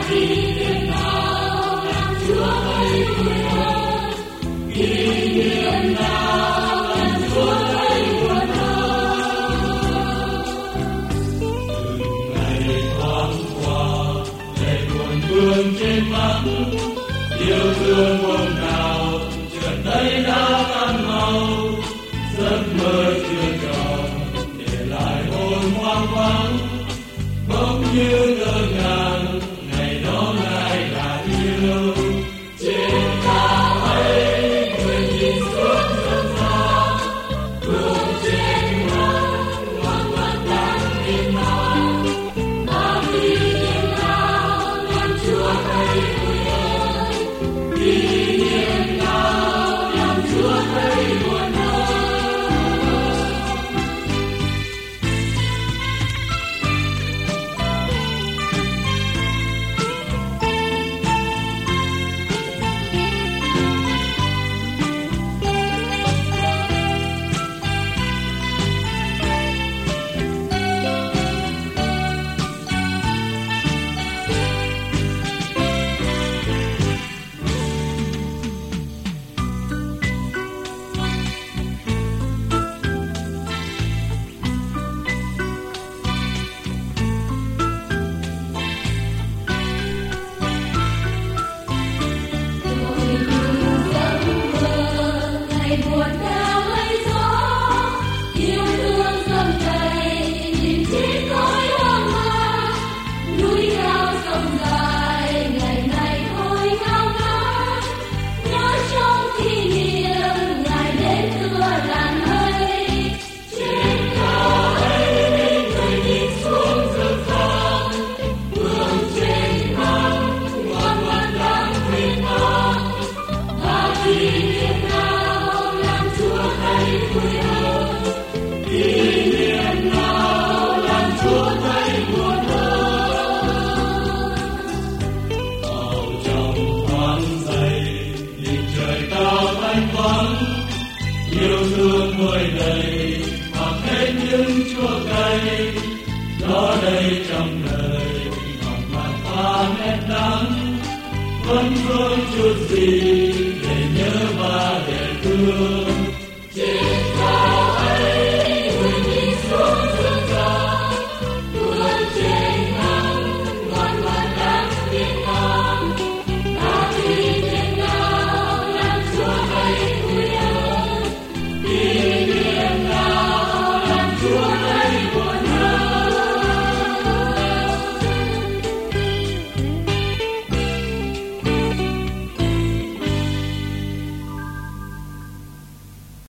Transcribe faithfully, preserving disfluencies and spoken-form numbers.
Yêu thương hôm nào chợt thấy đã tan mau, giấc mơ chưa tròn để lại hồn hoang vắng, bỗng như ngỡ ngàng ngày đó lại là yêu. Trên cao ấy người nhìn xuống rừng gió, cùng trên mắt ngoan ngoãn đang nhìn nó, bao kỷ niệm nào làm Chúa thấy vui hơn, kỷ niệm nào làm Chúa thấy buồn hơn. Yêu thương người đầy mặc hết những chua cay, đó đây trong đời ngọt ngào pha nét đắng, vẫn vương chút gì để nhớ và để thương.